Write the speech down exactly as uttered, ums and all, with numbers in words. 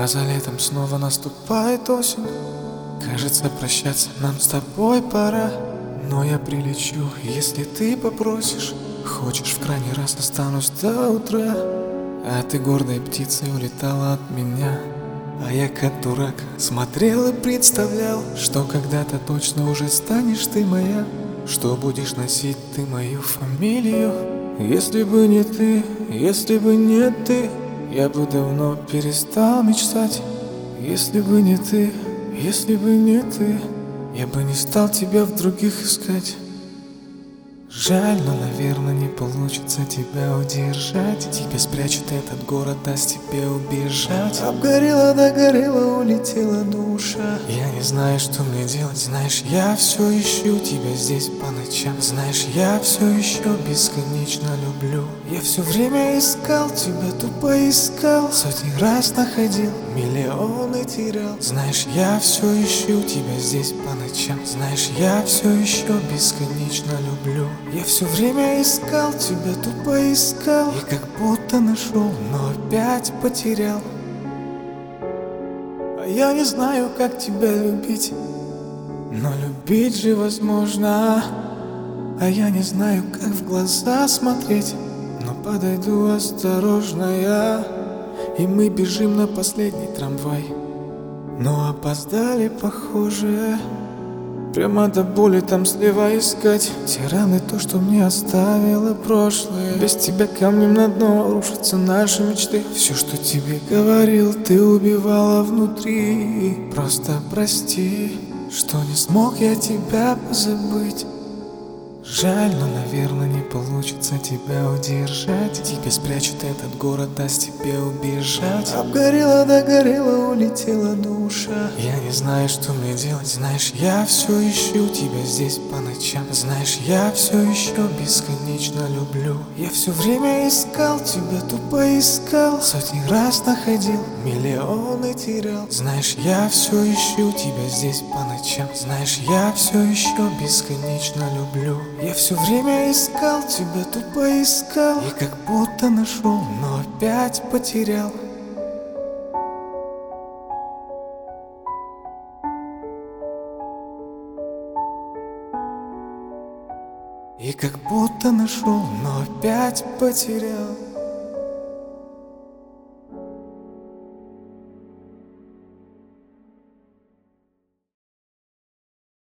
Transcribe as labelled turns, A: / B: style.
A: А за летом снова наступает осень. Кажется, прощаться нам с тобой пора. Но я прилечу, если ты попросишь. Хочешь, в крайний раз останусь до утра. А ты гордой птицей улетала от меня. А я как дурак смотрел и представлял, что когда-то точно уже станешь ты моя, что будешь носить ты мою фамилию. Если бы не ты, если бы не ты, я бы давно перестал мечтать. Если бы не ты, если бы не ты, я бы не стал тебя в других искать. Жаль, но, наверное, не получится тебя удержать. Тебя спрячет этот город, даст тебе убежать. Обгорела, догорела, улетела душа. Я не знаю, что мне делать. Знаешь, я все ищу тебя здесь по ночам. Знаешь, я все еще бесконечно люблю. Я все время искал тебя, тупо искал. Сотни раз находил, миллионы терял. Знаешь, я все ищу тебя здесь по ночам. Знаешь, я все еще бесконечно люблю. Я все время искал тебя, тупо искал. И как будто нашел, но опять потерял. А я не знаю, как тебя любить, но любить же возможно. А я не знаю, как в глаза смотреть, но подойду осторожно я. И мы бежим на последний трамвай, но опоздали, похоже. Прямо до боли там слева искать те раны, то, что мне оставило прошлое. Без тебя камнем на дно рушатся наши мечты. Все, что тебе говорил, ты убивала внутри. Просто прости, что не смог я тебя позабыть. Жаль, но, наверное, не получится тебя удержать. Тебя спрячет этот город, даст тебе убежать. Обгорела, догорела, улетела душа. Я не знаю, что мне делать. Знаешь, я все ищу тебя здесь по ночам. Знаешь, я все еще бесконечно люблю. Я все время искал тебя, тупо искал. Сотни раз находил, миллионы терял. Знаешь, я все ищу тебя здесь по ночам. Знаешь, я все еще бесконечно люблю. Я все время искал тебя, тупо искал. И как будто нашел, но опять потерял. И как будто нашел, но опять потерял.